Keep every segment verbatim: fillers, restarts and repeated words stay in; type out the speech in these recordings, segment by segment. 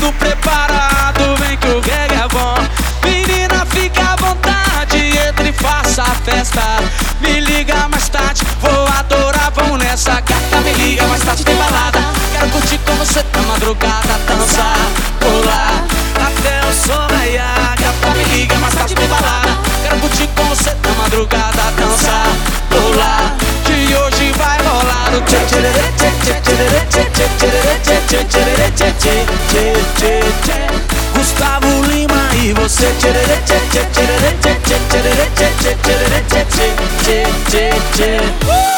tudo preparado, vem que o reggae é bom. Menina, fica à vontade, entre e faça a festa. Me liga mais tarde, vou adorar, vamos nessa. Gata, me liga mais tarde, tem balada. Quero curtir com você na madrugada, dançar, pular até o sol raiar. Gata, me liga mais tarde, tem balada. Quero curtir com você na madrugada, dançar, pular, que hoje vai rolar o tchê tchê tchê tchê tchê tchê tchê tchê tchê tchê tchê tchê. Gustavo Lima e você tchê tchê tchê tchê tchê tchê tchê tchê tchê tchê tchê tchê.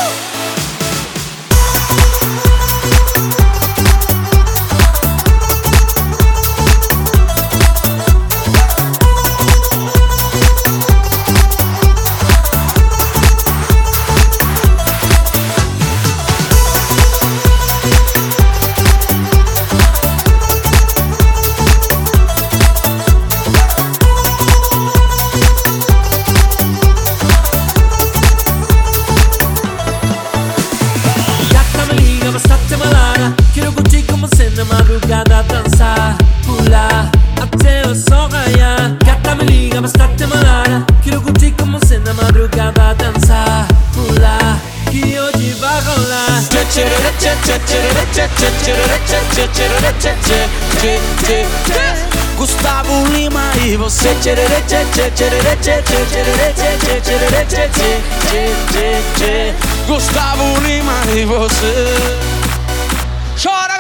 Quero curtir com você na madrugada, dançar, pular até o sol raiar. Gata, me liga, bastante malada. Quero curtir com você na madrugada, dançar, pular, que hoje vai rolar. Gustavo Lima e você tchê tchê tchê tchê tchê tchê tchê tchê. Gustavo Lima e você chora.